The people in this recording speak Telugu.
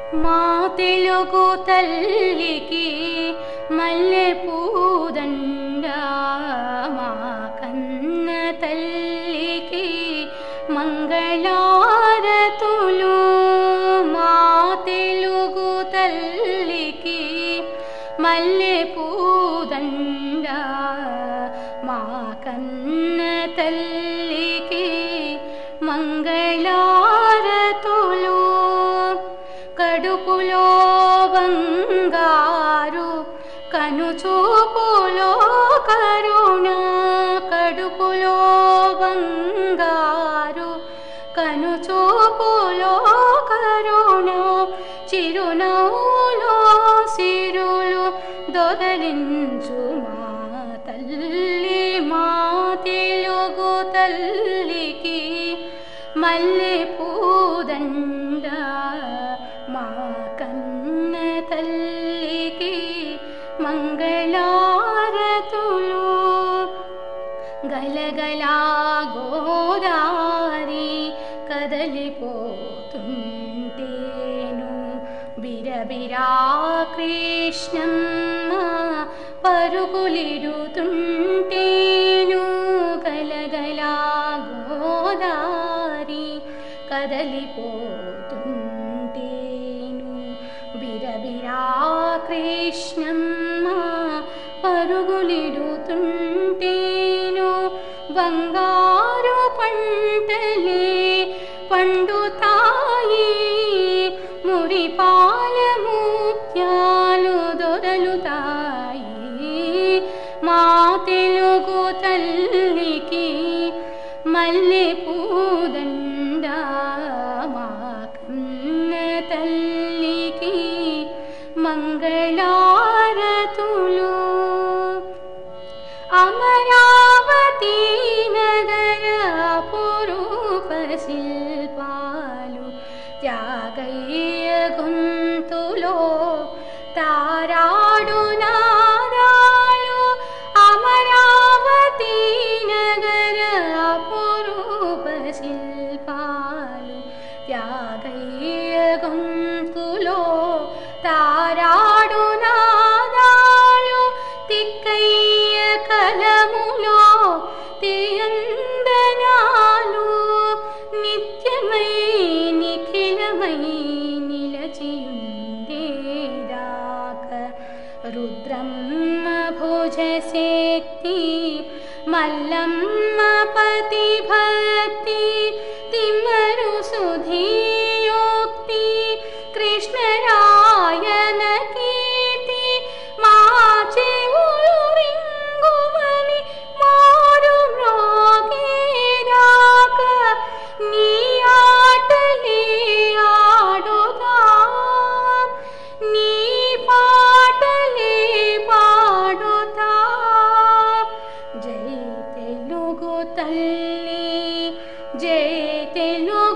మా తెలుగు తల్లికి మల్లె పూదండ, మా కన్న తల్లికి మంగళారతులు. మా తెలుగు తల్లికి మల్లె పూదండ, మా కన్న తల్లికి మంగళారతులు. కడుపులో బంగారు కనుచూపులో కరుణ, కడుపులో బంగారు కనుచూపులో కరుణ, చిరునవ్వులో సిరులు దొరలించు మా తల్లి. మా తెలుగు తల్లికి మల్లె పూదండ, మా కన్న తల్లికి మంగళారతులు. గలగలా గోదారి కదలిపోతుంటేను, బిరబిరా కృష్ణమ్మ పరుగులిడుతుంటేను. గలగలా గోదారి కదలిపోతుంటేను, బిరబిరా కృష్ణమ్మ పరుగులిడుతుంటేను. బంగారు పంటలే పండుతాయి, మురిపాల ముత్యాలు దొరలుతాయి. మా తెలుగు తల్లికి మల్లె పూదండ, మా కన్న తల్లికి మంగళారతులు. అమరావతి నగర అపురూప శిల్పాలు, త్యాగయ్య గొంతులో తారాడు నాదాలు. అమరావతి నగర అపురూప శిల్పాలు, త్యాగయ్య గొంతులో తారాడు నాదాలు. తిక్కయ్య కలములో తీయందనాలు, నిత్యమై నిఖిలమై నిలచియుండేదాక. రుద్రమ్మ భుజశక్తి, మల్లమ్మ పతి భక్తి, తిమ్మరు సుధీయోక్తి, కృష్ణరాయన కీర్తి. మా చెవులు రింగుమని మారు మ్రోగేదాక, నీ ఆటలే ఆడుదాం, నీ పాటలే పాడుదాం. జై తెలుగు తల్లి, జై తెలుగు